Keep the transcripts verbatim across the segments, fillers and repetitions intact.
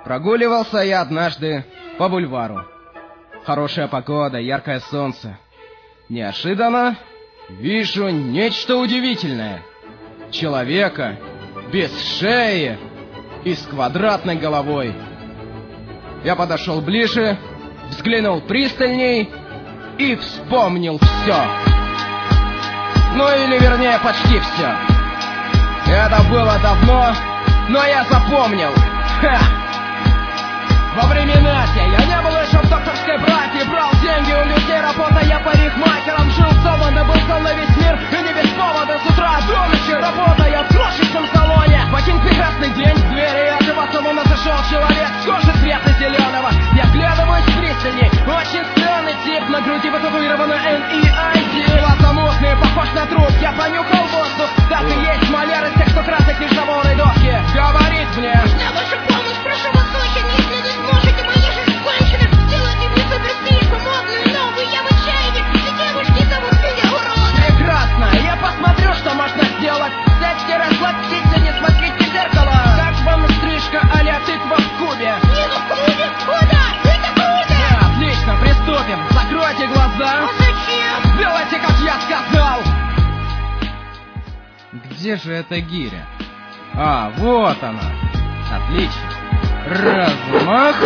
Прогуливался я однажды по бульвару. Хорошая погода, яркое солнце. Неожиданно вижу нечто удивительное. Человека без шеи и с квадратной головой. Я подошел ближе, взглянул пристальней и вспомнил все. Ну или вернее почти все. Это было давно, но я запомнил. Ха! Во времена те я не был еще в докторской братье, брал деньги у людей, работая парикмахером, жил дома, добылся на весь мир, и не без повода, с утра до ночи, работая в крошечном салоне. В один прекрасный день в двери этого салона зашел человек с кожи цвета зеленого. Я вглядываюсь пристальней, очень странный тип, на груди вытатуировано эн и ай ди. Глаза мутные, похож на труп, я понюхал воздух, так и есть маляр из тех, кто красит нержавой доски. Говорит мне: на вашу помощь, прошу вас очень, если не сможете, моя жизнь кончена. Сделайте мне суперстрижку, модную, новую, я в отчаянии. И девушки зовут меня урод. Прекрасно, я посмотрю, что можно сделать. Сядьте, расслабьтесь, не смотрите в зеркало. Как вам стрижка а-ля тыква в кубе? Не, ну в кубе? О да, это круто! Да, отлично, приступим. Закройте глаза. А зачем? Делайте, как я сказал. Где же эта гиря? А, вот она. Отлично. Размах.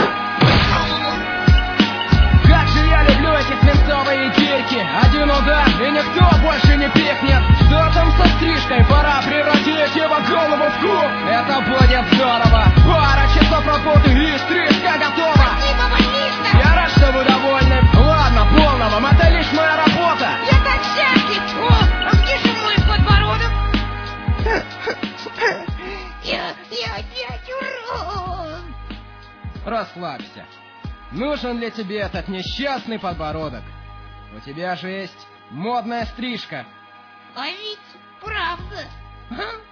Как же я люблю эти свинцовые гирьки. Один удар, и никто больше не пикнет. Что там со стрижкой? Пора превратить его голову в куб. Это будет здорово. Пара часов работы и стрижка готова. Спасибо, больница. Я рад, что вы довольны. Ладно, полно вам, это лишь моя работа. Я так счастлив. О, а где же мой подбородок? Я, я опять урод. Расслабься. Нужен ли тебе этот несчастный подбородок? У тебя же есть модная стрижка. А ведь правда. Ага.